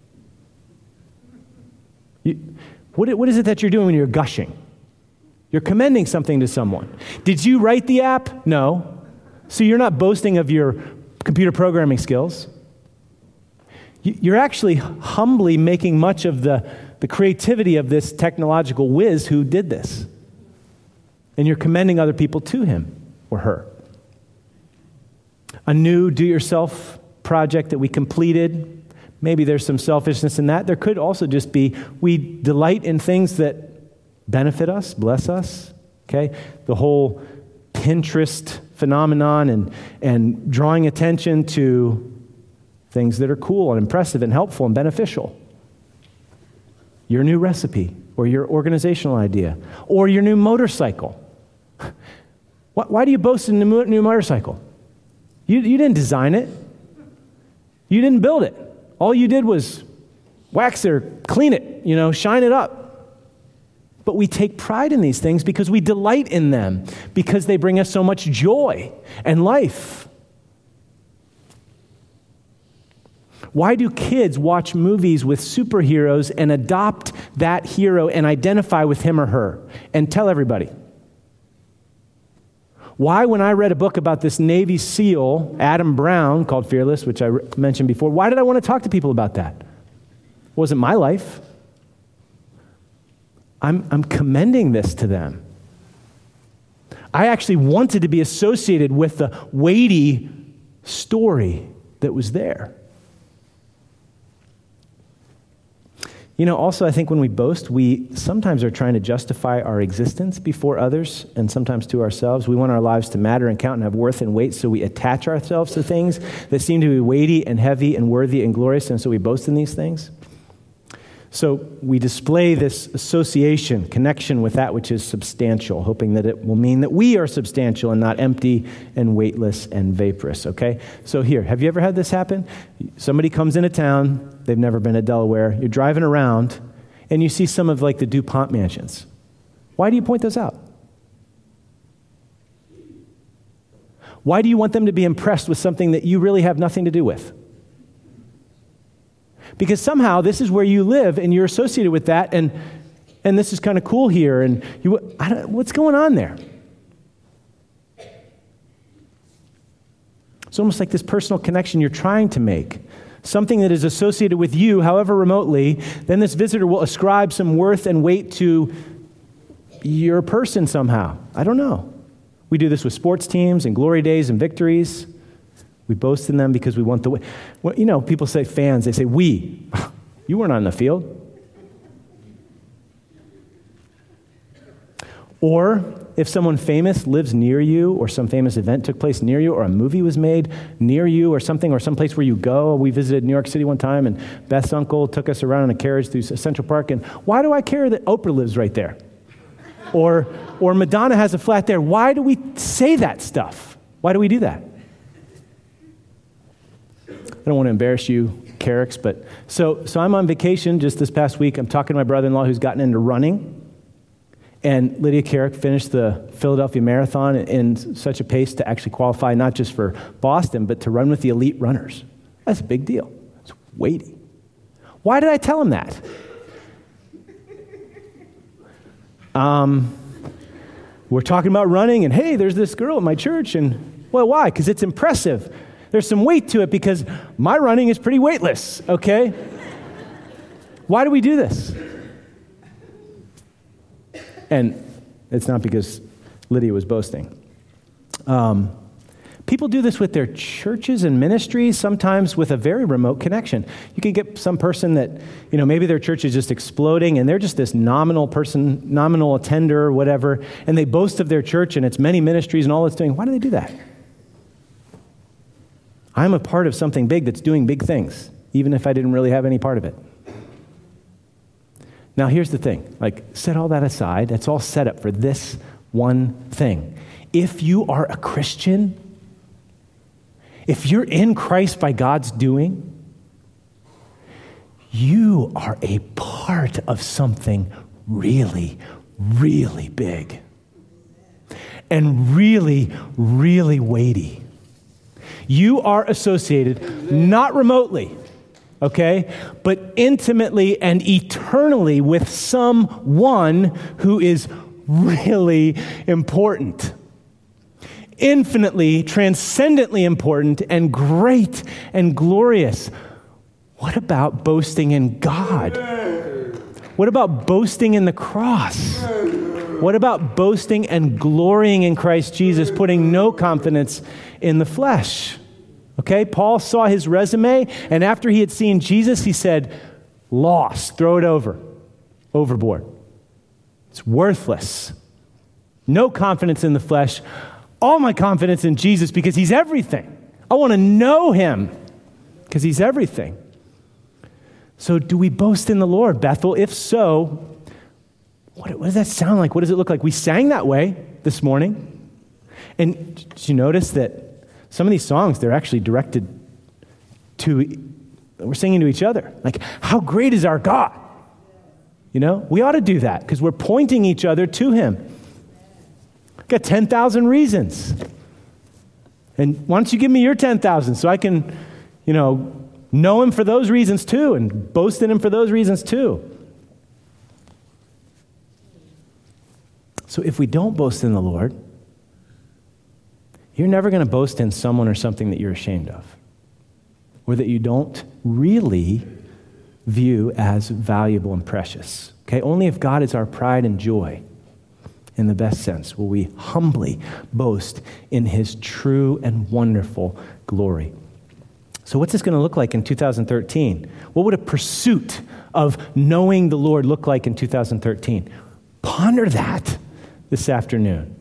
You, what, what is it that you're doing when you're gushing? You're commending something to someone. Did you write the app? No. So you're not boasting of your computer programming skills. You, you're actually humbly making much of the, the creativity of this technological whiz who did this. And you're commending other people to him or her. A new do-yourself project that we completed. Maybe there's some selfishness in that. There could also just be we delight in things that benefit us, bless us, okay? The whole Pinterest phenomenon and, and drawing attention to things that are cool and impressive and helpful and beneficial. Your new recipe or your organizational idea or your new motorcycle. Why, why do you boast in the new motorcycle? You, you didn't design it. You didn't build it. All you did was wax it or clean it, you know, shine it up. But we take pride in these things because we delight in them, because they bring us so much joy and life. Why do kids watch movies with superheroes and adopt that hero and identify with him or her and tell everybody? Why, when I read a book about this Navy SEAL, Adam Brown, called Fearless, which I re- mentioned before, why did I want to talk to people about that? It wasn't my life. I'm, I'm commending this to them. I actually wanted to be associated with the weighty story that was there. You know, also, I think when we boast, we sometimes are trying to justify our existence before others and sometimes to ourselves. We want our lives to matter and count and have worth and weight, so we attach ourselves to things that seem to be weighty and heavy and worthy and glorious, and so we boast in these things. So we display this association, connection with that which is substantial, hoping that it will mean that we are substantial and not empty and weightless and vaporous, okay? So here, have you ever had this happen? Somebody comes into town, they've never been to Delaware, you're driving around, and you see some of like the DuPont mansions. Why do you point those out? Why do you want them to be impressed with something that you really have nothing to do with? Because somehow this is where you live and you're associated with that, and and this is kind of cool here, and you, I don't, what's going on there? It's almost like this personal connection you're trying to make, something that is associated with you, however remotely. Then this visitor will ascribe some worth and weight to your person somehow. I don't know. We do this with sports teams and glory days and victories. We boast in them because we want the way. Well, you know, people say fans, they say, we. You weren't on the field. Or if someone famous lives near you, or some famous event took place near you, or a movie was made near you, or something, or someplace where you go. We visited New York City one time, and Beth's uncle took us around in a carriage through Central Park, and why do I care that Oprah lives right there? Or, or Madonna has a flat there. Why do we say that stuff? Why do we do that? I don't want to embarrass you, Carricks, but so so I'm on vacation just this past week. I'm talking to my brother-in-law who's gotten into running. And Lydia Carrick finished the Philadelphia Marathon in such a pace to actually qualify not just for Boston, but to run with the elite runners. That's a big deal. It's weighty. Why did I tell him that? Um, we're talking about running, and hey, there's this girl at my church, and well, why? Because it's impressive. There's some weight to it because my running is pretty weightless, okay? Why do we do this? And it's not because Lydia was boasting. Um, people do this with their churches and ministries, sometimes with a very remote connection. You can get some person that, you know, maybe their church is just exploding and they're just this nominal person, nominal attender or whatever, and they boast of their church and its many ministries and all it's doing. Why do they do that? I'm a part of something big that's doing big things, even if I didn't really have any part of it. Now, here's the thing. Like, set all that aside. That's all set up for this one thing. If you are a Christian, if you're in Christ by God's doing, you are a part of something really, really big and really, really weighty. You are associated, not remotely, okay, but intimately and eternally with someone who is really important. Infinitely, transcendently important, and great and glorious. What about boasting in God? What about boasting in the cross? What about boasting and glorying in Christ Jesus, putting no confidence in the flesh? Okay, Paul saw his resume, and after he had seen Jesus, he said, lost, throw it over, overboard. It's worthless. No confidence in the flesh. All my confidence in Jesus because he's everything. I want to know him because he's everything. So do we boast in the Lord, Bethel? If so, what, what does that sound like? What does it look like? We sang that way this morning. And did you notice that some of these songs, they're actually directed to, we're singing to each other. Like, how great is our God? You know, we ought to do that because we're pointing each other to him. Got ten thousand reasons. And why don't you give me your ten thousand so I can, you know, know him for those reasons too and boast in him for those reasons too. So if we don't boast in the Lord, you're never going to boast in someone or something that you're ashamed of or that you don't really view as valuable and precious. Okay? Only if God is our pride and joy, in the best sense, will we humbly boast in his true and wonderful glory. So what's this going to look like in two thousand thirteen? What would a pursuit of knowing the Lord look like in two thousand thirteen? Ponder that this afternoon.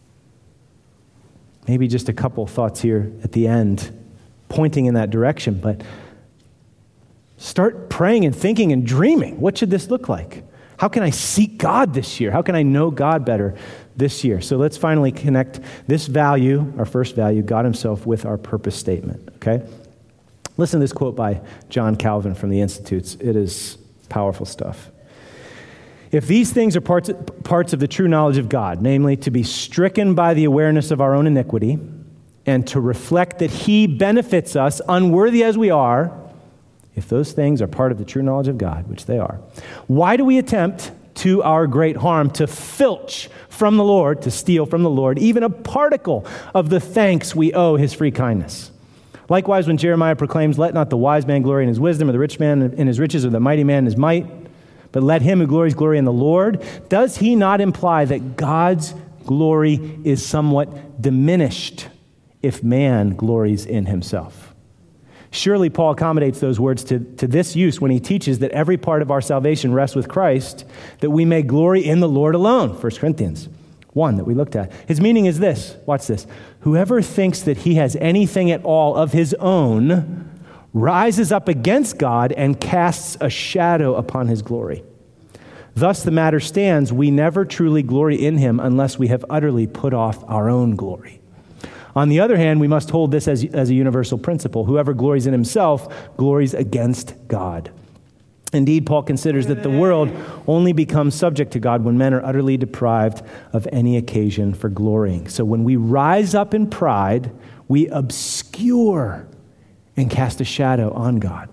Maybe just a couple thoughts here at the end, pointing in that direction, but start praying and thinking and dreaming. What should this look like? How can I seek God this year? How can I know God better this year? So let's finally connect this value, our first value, God himself, with our purpose statement, okay? Listen to this quote by John Calvin from the Institutes. It is powerful stuff. If these things are parts, parts of the true knowledge of God, namely to be stricken by the awareness of our own iniquity and to reflect that he benefits us, unworthy as we are, if those things are part of the true knowledge of God, which they are, why do we attempt to our great harm to filch from the Lord, to steal from the Lord, even a particle of the thanks we owe his free kindness? Likewise, when Jeremiah proclaims, let not the wise man glory in his wisdom, or the rich man in his riches, or the mighty man in his might, but let him who glories glory in the Lord, does he not imply that God's glory is somewhat diminished if man glories in himself. Surely Paul accommodates those words to, to this use when he teaches that every part of our salvation rests with Christ, that we may glory in the Lord alone, First Corinthians one that we looked at. His meaning is this, watch this. Whoever thinks that he has anything at all of his own rises up against God and casts a shadow upon his glory. Thus the matter stands, we never truly glory in him unless we have utterly put off our own glory. On the other hand, we must hold this as, as a universal principle. Whoever glories in himself glories against God. Indeed, Paul considers that the world only becomes subject to God when men are utterly deprived of any occasion for glorying. So when we rise up in pride, we obscure and cast a shadow on God.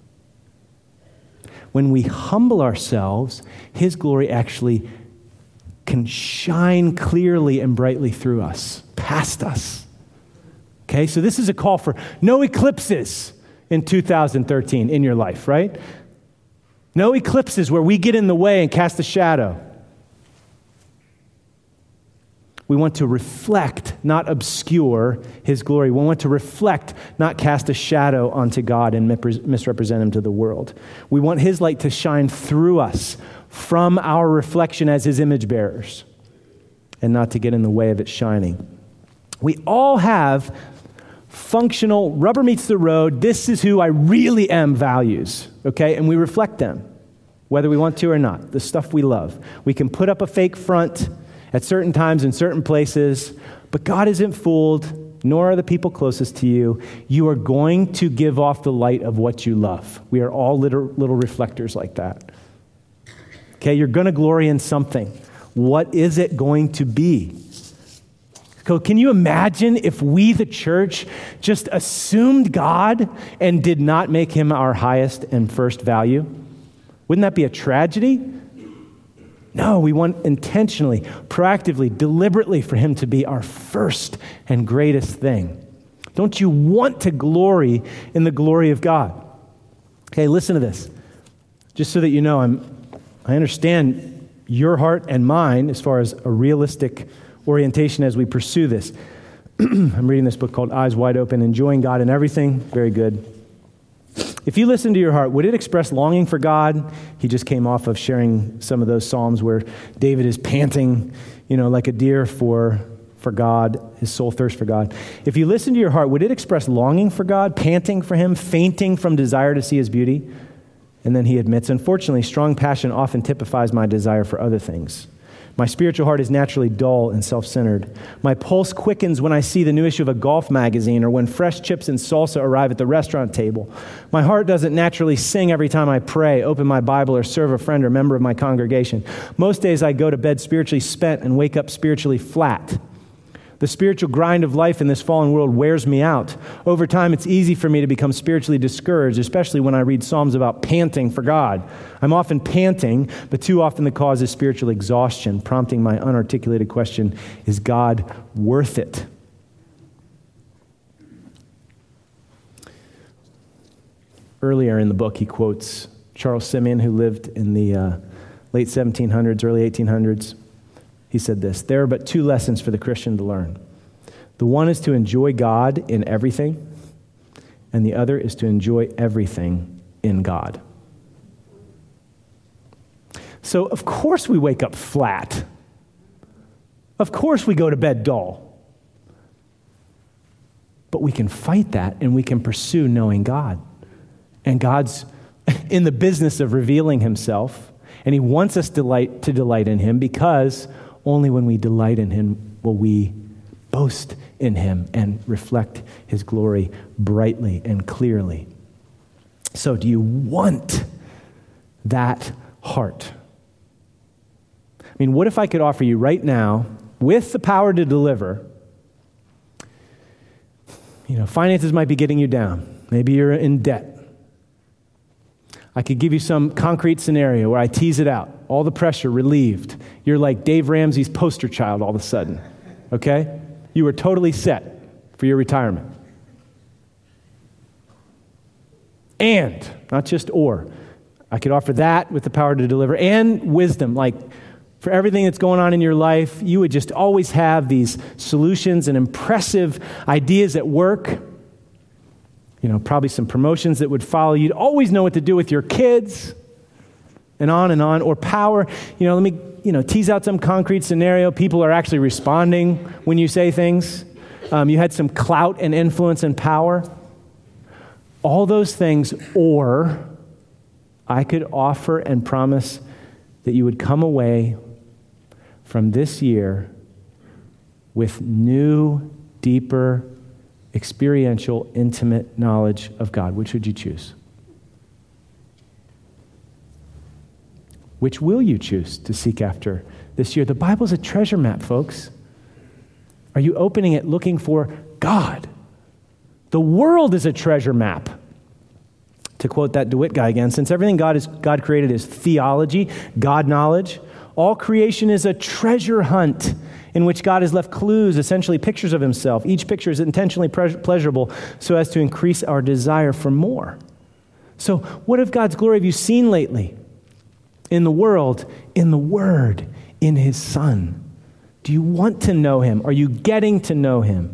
When we humble ourselves, his glory actually can shine clearly and brightly through us, past us. Okay, so this is a call for no eclipses in two thousand thirteen in your life, right? No eclipses where we get in the way and cast a shadow. We want to reflect, not obscure his glory. We want to reflect, not cast a shadow onto God and misrepresent him to the world. We want his light to shine through us from our reflection as his image bearers and not to get in the way of it shining. We all have functional, rubber meets the road, this is who I really am values, okay? And we reflect them, whether we want to or not, the stuff we love. We can put up a fake front at certain times in certain places, but God isn't fooled, nor are the people closest to you. You are going to give off the light of what you love. We are all little, little reflectors like that. Okay, you're going to glory in something. What is it going to be? So can you imagine if we, the church, just assumed God and did not make him our highest and first value? Wouldn't that be a tragedy? No, we want intentionally, proactively, deliberately for him to be our first and greatest thing. Don't you want to glory in the glory of God? Okay, listen to this. Just so that you know, I'm, I understand your heart and mine as far as a realistic orientation as we pursue this. I'm reading this book called Eyes Wide Open, Enjoying God in Everything. Very good. If you listen to your heart, would it express longing for God? He just came off of sharing some of those Psalms where David is panting, you know, like a deer for, for God, his soul thirsts for God. If you listen to your heart, would it express longing for God, panting for him, fainting from desire to see his beauty? And then he admits, unfortunately, strong passion often typifies my desire for other things. My spiritual heart is naturally dull and self-centered. My pulse quickens when I see the new issue of a golf magazine or when fresh chips and salsa arrive at the restaurant table. My heart doesn't naturally sing every time I pray, open my Bible, or serve a friend or member of my congregation. Most days I go to bed spiritually spent and wake up spiritually flat. The spiritual grind of life in this fallen world wears me out. Over time, it's easy for me to become spiritually discouraged, especially when I read Psalms about panting for God. I'm often panting, but too often the cause is spiritual exhaustion, prompting my unarticulated question, is God worth it? Earlier in the book, he quotes Charles Simeon, who lived in the uh, late seventeen hundreds, early eighteen hundreds. He said this, there are but two lessons for the Christian to learn. The one is to enjoy God in everything, and the other is to enjoy everything in God. So, of course we wake up flat. Of course we go to bed dull. But we can fight that, and we can pursue knowing God. And God's in the business of revealing himself, and he wants us delight, to delight in him, because only when we delight in him will we boast in him and reflect his glory brightly and clearly. So do you want that heart? I mean, what if I could offer you right now, with the power to deliver, you know, finances might be getting you down. Maybe you're in debt. I could give you some concrete scenario where I tease it out. All the pressure relieved. You're like Dave Ramsey's poster child all of a sudden, okay? You were totally set for your retirement. And, not just or, I could offer that with the power to deliver and wisdom, like for everything that's going on in your life. You would just always have these solutions and impressive ideas at work. You know, probably some promotions that would follow. You'd always know what to do with your kids, and on and on. Or power. You know, let me, you know, tease out some concrete scenario. People are actually responding when you say things. Um, you had some clout and influence and power. All those things, or I could offer and promise that you would come away from this year with new, deeper, experiential, intimate knowledge of God. Which would you choose? Which will you choose to seek after this year? The Bible's a treasure map, folks. Are you opening it looking for God? The world is a treasure map. To quote that DeWitt guy again, since everything God is God created is theology, God knowledge, all creation is a treasure hunt in which God has left clues, essentially pictures of himself. Each picture is intentionally pre- pleasurable so as to increase our desire for more. So what of God's glory have you seen lately? In the world, in the Word, in his Son. Do you want to know him? Are you getting to know him?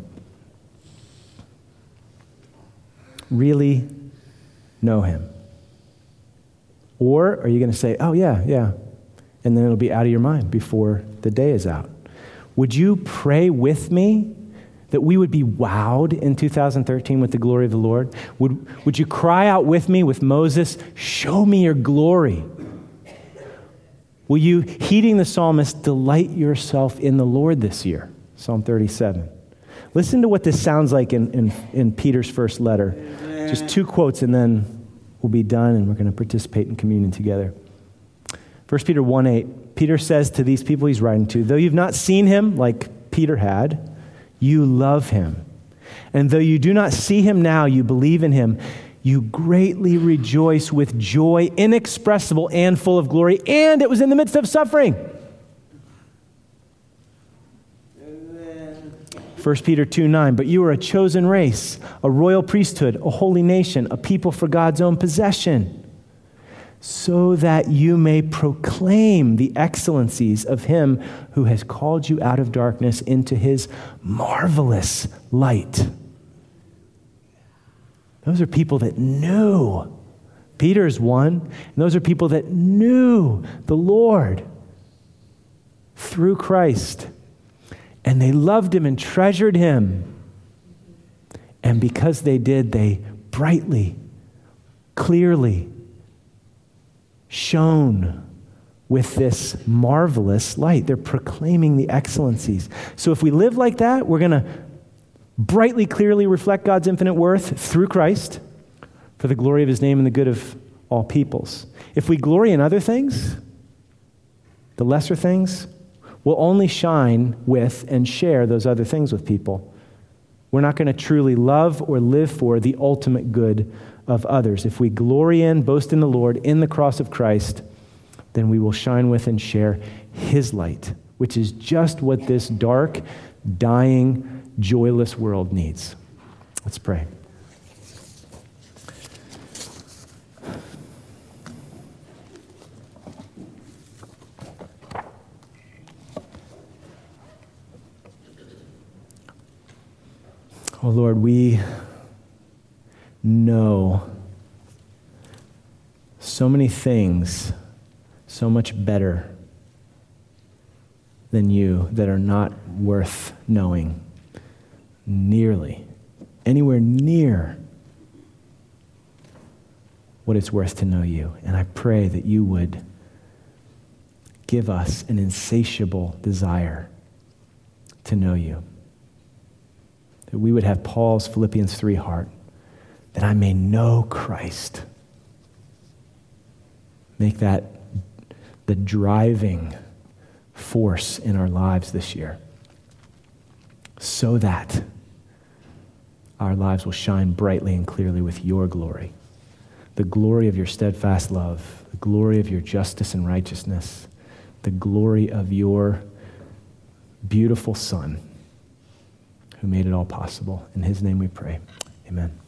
Really know him? Or are you going to say, oh yeah, yeah, and then it'll be out of your mind before the day is out? Would you pray with me that we would be wowed in two thousand thirteen with the glory of the Lord? Would, would you cry out with me, with Moses, show me your glory? Will you, heeding the psalmist, delight yourself in the Lord this year? Psalm thirty-seven. Listen to what this sounds like in, in, in Peter's first letter. Amen. Just two quotes and then we'll be done and we're going to participate in communion together. First Peter one eight, Peter says to these people he's writing to, though you've not seen him like Peter had, you love him. And though you do not see him now, you believe in him. You greatly rejoice with joy inexpressible and full of glory, and it was in the midst of suffering. First Peter two nine, but you are a chosen race, a royal priesthood, a holy nation, a people for God's own possession, so that you may proclaim the excellencies of him who has called you out of darkness into his marvelous light. Those are people that knew. Peter's one, and those are people that knew the Lord through Christ. And they loved him and treasured him. And because they did, they brightly, clearly shone with this marvelous light. They're proclaiming the excellencies. So if we live like that, we're going to brightly, clearly reflect God's infinite worth through Christ for the glory of his name and the good of all peoples. If we glory in other things, the lesser things, we'll only shine with and share those other things with people. We're not going to truly love or live for the ultimate good of others. If we glory in, boast in the Lord, in the cross of Christ, then we will shine with and share his light, which is just what this dark, dying, joyless world needs. Let's pray. Oh Lord, we know so many things so much better than you that are not worth knowing nearly, anywhere near what it's worth to know you. And I pray that you would give us an insatiable desire to know you. That we would have Paul's Philippians three heart, that I may know Christ. Make that the driving force in our lives this year, so that our lives will shine brightly and clearly with your glory, the glory of your steadfast love, the glory of your justice and righteousness, the glory of your beautiful Son who made it all possible. In his name we pray. Amen.